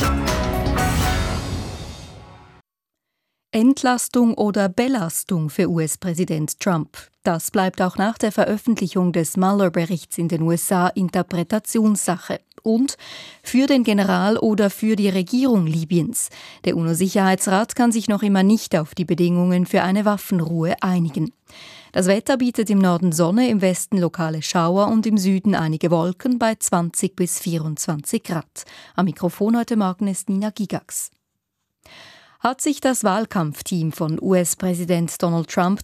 Entlastung oder Belastung für US-Präsident Trump. Das bleibt auch nach der Veröffentlichung des Mueller-Berichts in den USA Interpretationssache. Und für den General oder für die Regierung Libyens. Der UNO-Sicherheitsrat kann sich noch immer nicht auf die Bedingungen für eine Waffenruhe einigen. Das Wetter bietet im Norden Sonne, im Westen lokale Schauer und im Süden einige Wolken bei 20 bis 24 Grad. Am Mikrofon heute Morgen ist Nina Gigax. Hat sich das Wahlkampfteam von US-Präsident Donald Trump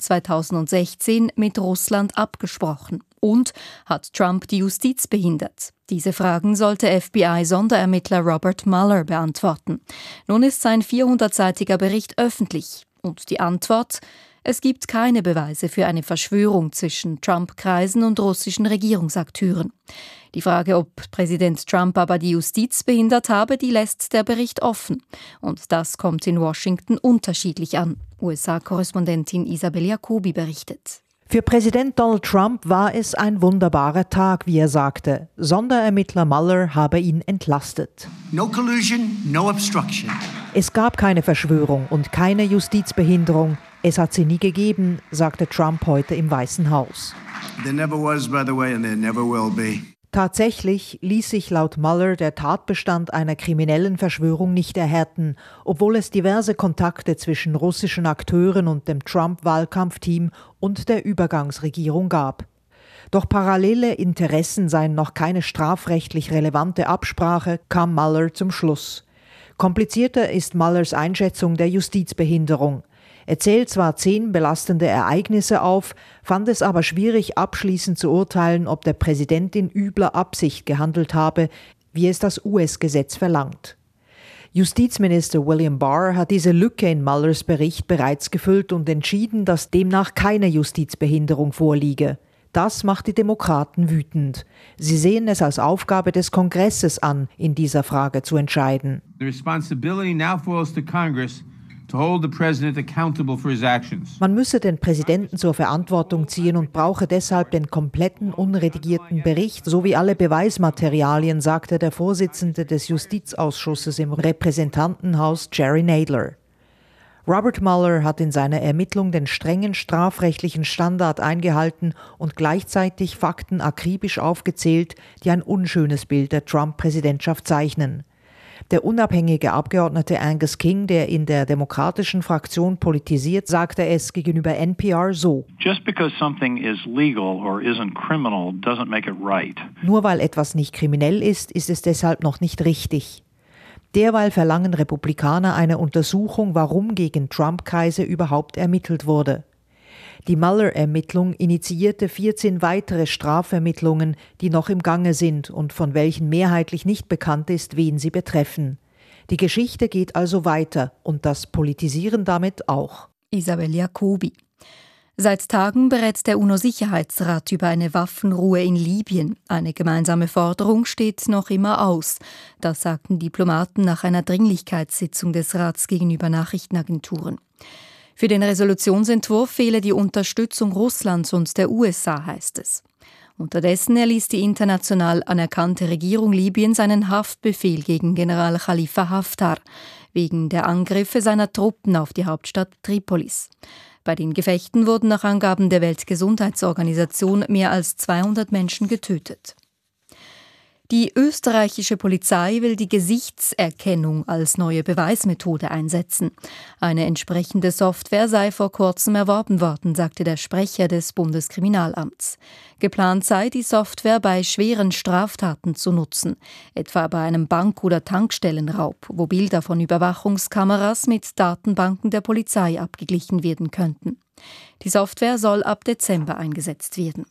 2016 mit Russland abgesprochen? Und hat Trump die Justiz behindert? Diese Fragen sollte FBI-Sonderermittler Robert Mueller beantworten. Nun ist sein 400-seitiger Bericht öffentlich. Und die Antwort? Es gibt keine Beweise für eine Verschwörung zwischen Trump-Kreisen und russischen Regierungsakteuren. Die Frage, ob Präsident Trump aber die Justiz behindert habe, die lässt der Bericht offen. Und das kommt in Washington unterschiedlich an. USA-Korrespondentin Isabel Jacobi berichtet. Für Präsident Donald Trump war es ein wunderbarer Tag, wie er sagte. Sonderermittler Mueller habe ihn entlastet. No collusion, no obstruction. Es gab keine Verschwörung und keine Justizbehinderung. Es hat sie nie gegeben, sagte Trump heute im Weißen Haus. There never was, by the way, and there never will be. Tatsächlich ließ sich laut Mueller der Tatbestand einer kriminellen Verschwörung nicht erhärten, obwohl es diverse Kontakte zwischen russischen Akteuren und dem Trump-Wahlkampfteam und der Übergangsregierung gab. Doch parallele Interessen seien noch keine strafrechtlich relevante Absprache, kam Mueller zum Schluss. Komplizierter ist Muellers Einschätzung der Justizbehinderung. Er zählt zwar 10 belastende Ereignisse auf, fand es aber schwierig, abschließend zu urteilen, ob der Präsident in übler Absicht gehandelt habe, wie es das US-Gesetz verlangt. Justizminister William Barr hat diese Lücke in Muellers Bericht bereits gefüllt und entschieden, dass demnach keine Justizbehinderung vorliege. Das macht die Demokraten wütend. Sie sehen es als Aufgabe des Kongresses an, in dieser Frage zu entscheiden. The responsibility now falls to Congress to hold the president accountable for his actions. Man müsse den Präsidenten zur Verantwortung ziehen und brauche deshalb den kompletten unredigierten Bericht sowie alle Beweismaterialien, sagte der Vorsitzende des Justizausschusses im Repräsentantenhaus, Jerry Nadler. Robert Mueller hat in seiner Ermittlung den strengen strafrechtlichen Standard eingehalten und gleichzeitig Fakten akribisch aufgezählt, die ein unschönes Bild der Trump-Präsidentschaft zeichnen. Der unabhängige Abgeordnete Angus King, der in der demokratischen Fraktion politisiert, sagte es gegenüber NPR so: Just because something is legal or isn't criminal doesn't make it right. Nur weil etwas nicht kriminell ist, ist es deshalb noch nicht richtig. Derweil verlangen Republikaner eine Untersuchung, warum gegen Trump-Kreise überhaupt ermittelt wurde. Die Mueller-Ermittlung initiierte 14 weitere Strafermittlungen, die noch im Gange sind und von welchen mehrheitlich nicht bekannt ist, wen sie betreffen. Die Geschichte geht also weiter und das Politisieren damit auch. Isabel Jacobi. Seit Tagen berät der UNO-Sicherheitsrat über eine Waffenruhe in Libyen. Eine gemeinsame Forderung steht noch immer aus. Das sagten Diplomaten nach einer Dringlichkeitssitzung des Rats gegenüber Nachrichtenagenturen. Für den Resolutionsentwurf fehle die Unterstützung Russlands und der USA, heißt es. Unterdessen erließ die international anerkannte Regierung Libyens einen Haftbefehl gegen General Khalifa Haftar wegen der Angriffe seiner Truppen auf die Hauptstadt Tripolis. Bei den Gefechten wurden nach Angaben der Weltgesundheitsorganisation mehr als 200 Menschen getötet. Die österreichische Polizei will die Gesichtserkennung als neue Beweismethode einsetzen. Eine entsprechende Software sei vor kurzem erworben worden, sagte der Sprecher des Bundeskriminalamts. Geplant sei, die Software bei schweren Straftaten zu nutzen, etwa bei einem Bank- oder Tankstellenraub, wo Bilder von Überwachungskameras mit Datenbanken der Polizei abgeglichen werden könnten. Die Software soll ab Dezember eingesetzt werden.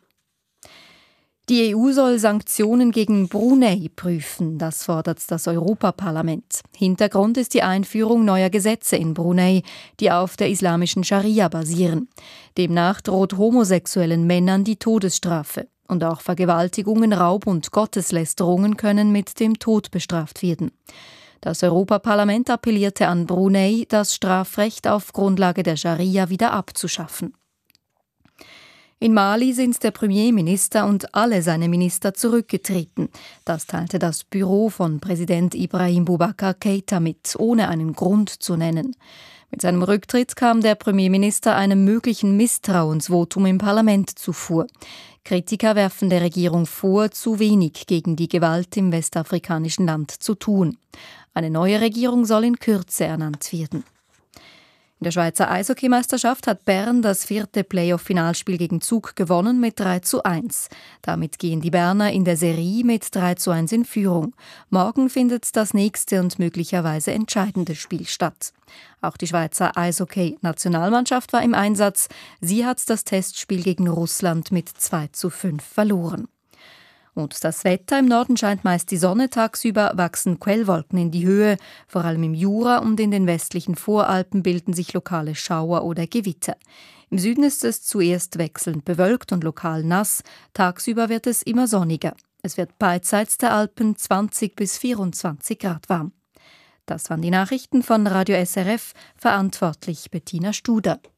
Die EU soll Sanktionen gegen Brunei prüfen, das fordert das Europaparlament. Hintergrund ist die Einführung neuer Gesetze in Brunei, die auf der islamischen Scharia basieren. Demnach droht homosexuellen Männern die Todesstrafe. Und auch Vergewaltigungen, Raub und Gotteslästerungen können mit dem Tod bestraft werden. Das Europaparlament appellierte an Brunei, das Strafrecht auf Grundlage der Scharia wieder abzuschaffen. In Mali sind der Premierminister und alle seine Minister zurückgetreten. Das teilte das Büro von Präsident Ibrahim Boubacar Keïta mit, ohne einen Grund zu nennen. Mit seinem Rücktritt kam der Premierminister einem möglichen Misstrauensvotum im Parlament zuvor. Kritiker werfen der Regierung vor, zu wenig gegen die Gewalt im westafrikanischen Land zu tun. Eine neue Regierung soll in Kürze ernannt werden. In der Schweizer Eishockeymeisterschaft hat Bern das 4. Playoff-Finalspiel gegen Zug gewonnen mit 3:1. Damit gehen die Berner in der Serie mit 3:1 in Führung. Morgen findet das nächste und möglicherweise entscheidende Spiel statt. Auch die Schweizer Eishockey-Nationalmannschaft war im Einsatz. Sie hat das Testspiel gegen Russland mit 2:5 verloren. Und das Wetter: im Norden scheint meist die Sonne, tagsüber wachsen Quellwolken in die Höhe. Vor allem im Jura und in den westlichen Voralpen bilden sich lokale Schauer oder Gewitter. Im Süden ist es zuerst wechselnd bewölkt und lokal nass. Tagsüber wird es immer sonniger. Es wird beidseits der Alpen 20 bis 24 Grad warm. Das waren die Nachrichten von Radio SRF, verantwortlich Bettina Studer.